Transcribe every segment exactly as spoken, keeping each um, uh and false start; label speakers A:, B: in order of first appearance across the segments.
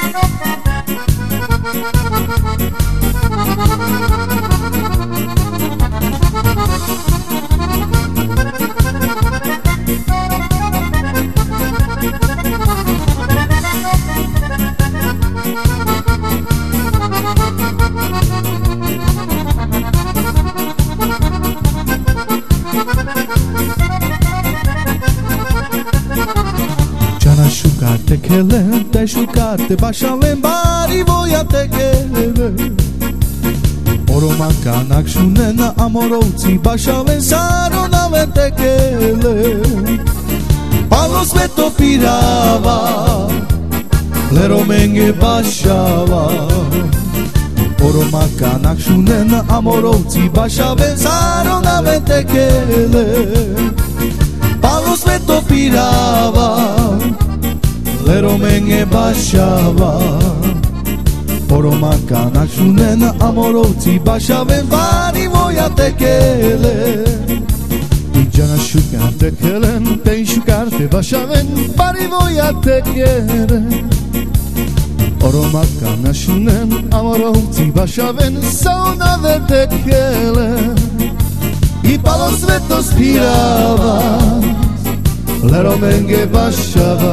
A: Te kele, te shukate, bashalen bari voya te kele Oromaka nakshunena amorouci, bashalen sarona ve te kele Palos me topirava, leromenge bashava Oromaka nakshunena amorouci, bashalen sarona ve te kele Palos me topirava Leromenge bashava Oromaka nakshunena amorouci Bashaven bari voya te kele Ijana shukar te kelen Te shukar te bashaven bari voya te kele Oromaka nakshunena amorouci Bashaven sauna ve te kele I palos vetos pirava Leromenge bashava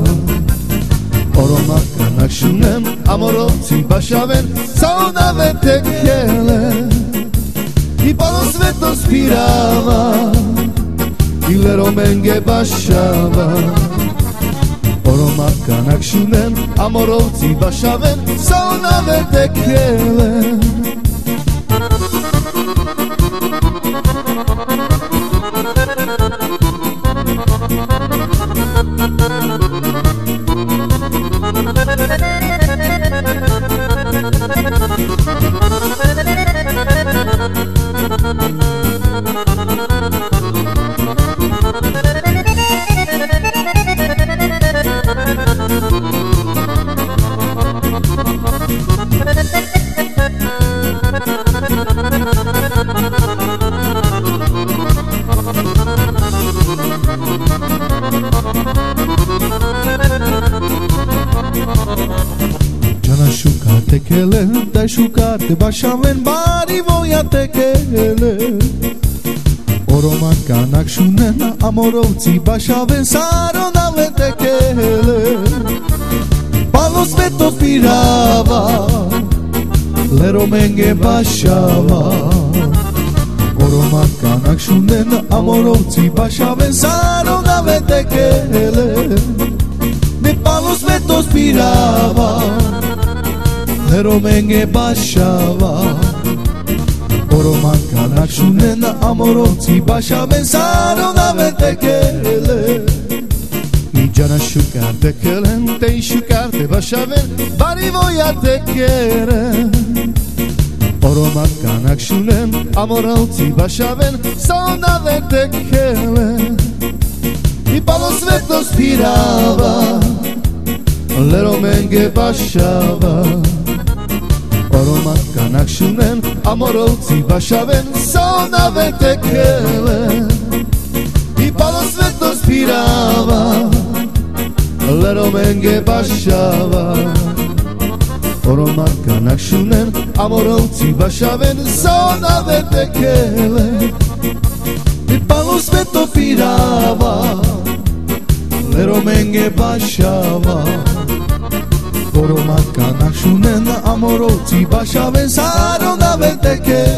A: Oromaka nakshunena amorouci Bashaven sauna ve te kele I palos vetos pirava I leromenge bashava Oromaka nakshunena amorouci Bashaven sauna ve te kele Te kele, te shukate, bashaven bari voya te kele Oromaka nakshunena amorouci Bashaven sarona ve te kele Palos me topirava Leromenge bashava Oromaka nakshunena amorouci Bashaven sarona ve te kele Ne palos me tospirava Leromenge bashava Oromaka nakshunena amorouci Bashaven sarona ve te kele Ijana shukar te kelen Te shukar te bashaven bari voya te kele Oromaka nakshunena amorouci Bashaven sauna ve te kele I palos vetos pirava Leromenge bashava Oromaka nakshunena amorouci Bashaven sauna ve te kele I palos vetos pirava Leromenge bashava Oromaka nakshunena amorouci Bashaven sauna ve te kele I palos vetos pirava Leromenge bashava Oromaka nakshunena amorouci Bashaven sarona ve te kele